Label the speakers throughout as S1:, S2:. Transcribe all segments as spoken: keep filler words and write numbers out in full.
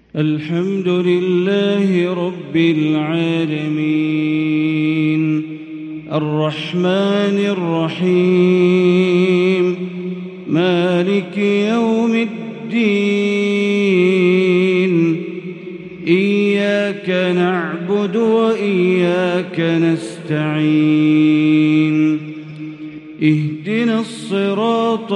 S1: الحمد لله رب العالمين الرحمن الرحيم مالك يوم الدين إياك نعبد وإياك نستعين اهدنا الصراط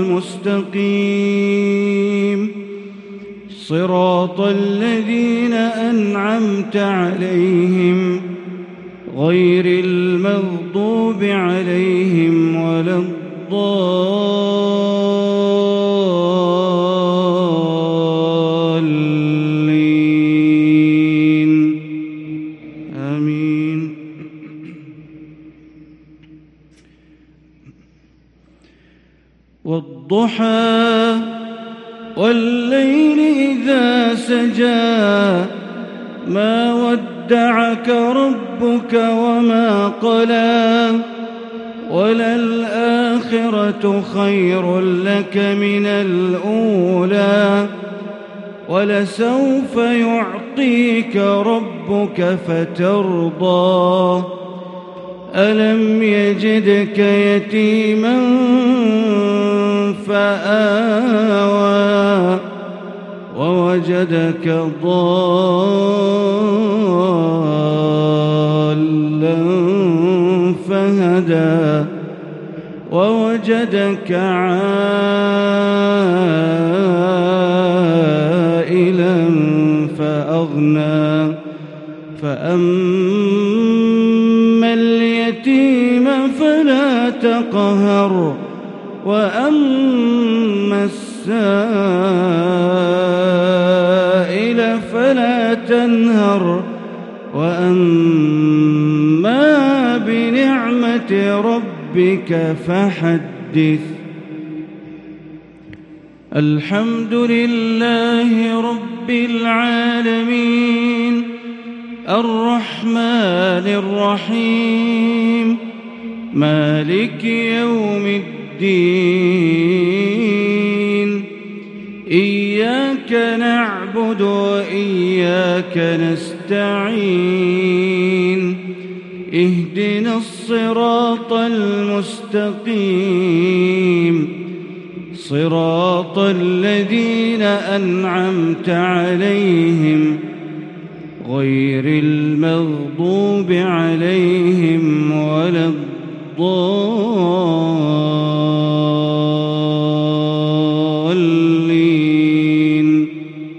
S1: المستقيم صراط الذين أنعمت عليهم غير المغضوب عليهم ولا الضالين آمين. والضحى والليل إذا سجى ما ودعك ربك وما قلى وللآخرة خير لك من الأولى ولسوف يعطيك ربك فترضى ألم يجدك يتيما فآوى ووجدك ضالا فهدى ووجدك عائلا فأغنى فأما اليتيم فلا تقهر وأما السائل فلا تنهر وأما بنعمة ربك فحدث. الحمد لله رب العالمين الرحمن الرحيم مالك يوم الدين إياك نعبد وإياك نستعين اهدنا الصراط المستقيم صراط الذين أنعمت عليهم غير المغضوب عليهم ولا الضالين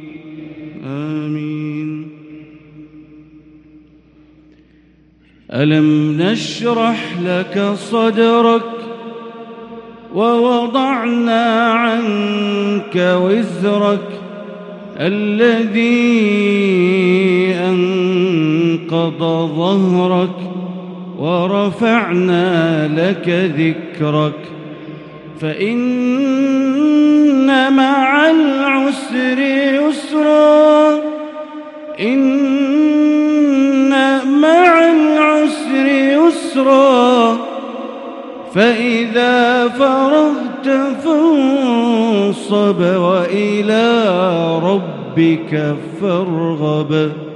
S1: آمين. ألم نشرح لك صدرك ووضعنا عنك وزرك الذي أنقض ظهرك ورفعنا لك ذكرك فإن مع العسر يسرا إن مع العسر يسرا فإذا فرغت فانصب وإلى ربك فارغب.